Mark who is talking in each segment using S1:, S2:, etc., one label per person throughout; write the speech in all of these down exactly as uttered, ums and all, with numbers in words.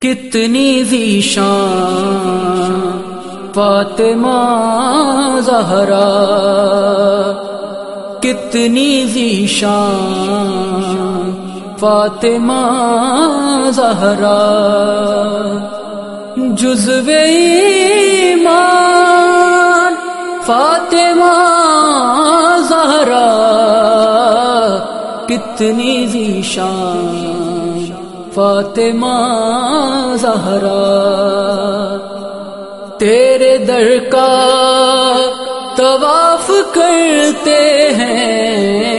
S1: کتنی ذیشان فاطمہ زہرا، کتنی ذیشان فاطمہ زہرا، جزو ایمان فاطمہ زہرا، کتنی ذیشان فاطمہ زہرا، تیرے در کا طواف کرتے ہیں،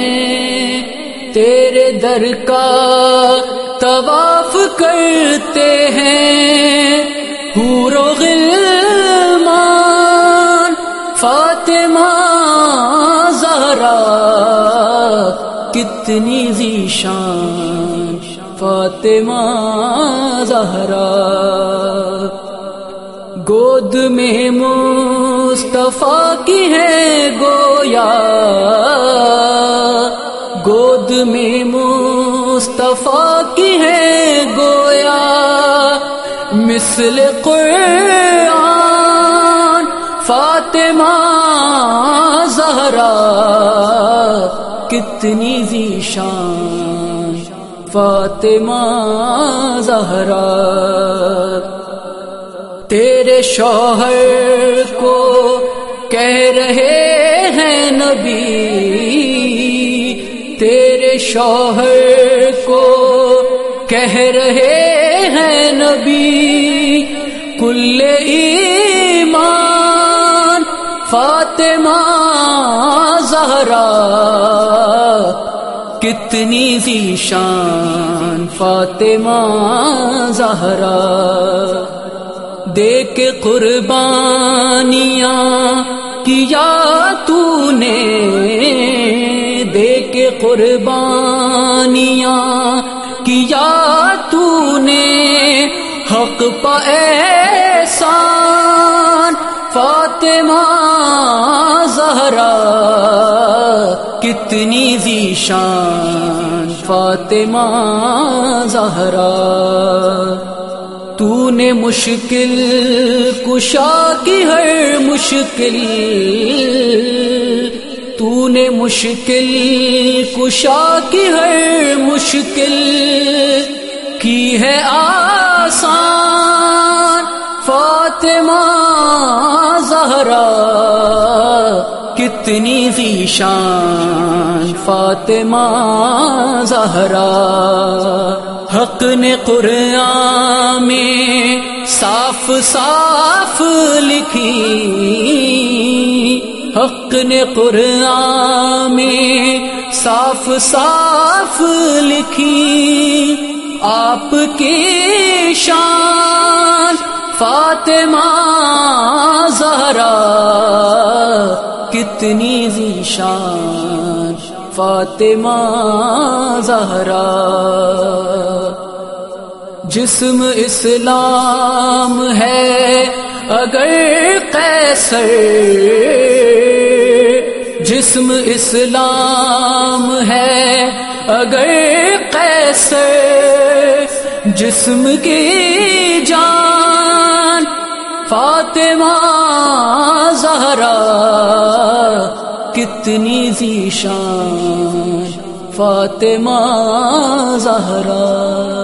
S1: تیرے در کا طواف کرتے ہیں حور و غلمان فاطمہ زہرا، کتنی ذیشان فاطمہ زہرا، گود میں مصطفیٰ کی ہے گویا، گود میں مصطفیٰ کی ہے گویا، مثل قرآن فاطمہ زہرا، کتنی ذیشان فاطمہ زہرا، تیرے شوہر کو کہہ رہے ہیں نبی، تیرے شوہر کو کہہ رہے ہیں نبی، کل ایمان فاطمہ زہرا، کتنی ذیشان فاطمہ زہرا، دے کے قربانیاں کیا تو نے، دے کے قربانیاں کیا تو نے، حق پہ احسان فاطمہ زہرا، کتنی ذیشان فاطمہ زہرا، تو نے مشکل کشا کی ہر مشکل، تو نے مشکل کشا کی ہر مشکل کی ہے آسان فاطمہ زہرا، کتنی ذیشان فاطمہ زہرا، حق نے قرآن میں صاف صاف لکھی، حق نے قرآن میں صاف صاف لکھی، آپ کی شان فاطمہ زہرا، کتنی ذیشان فاطمہ زہرا، جسم اسلام ہے اگر قیصر، جسم اسلام ہے اگر قیصر، جسم کی جان فاطمہ زہرا، کتنی ذیشان فاطمہ زہرا۔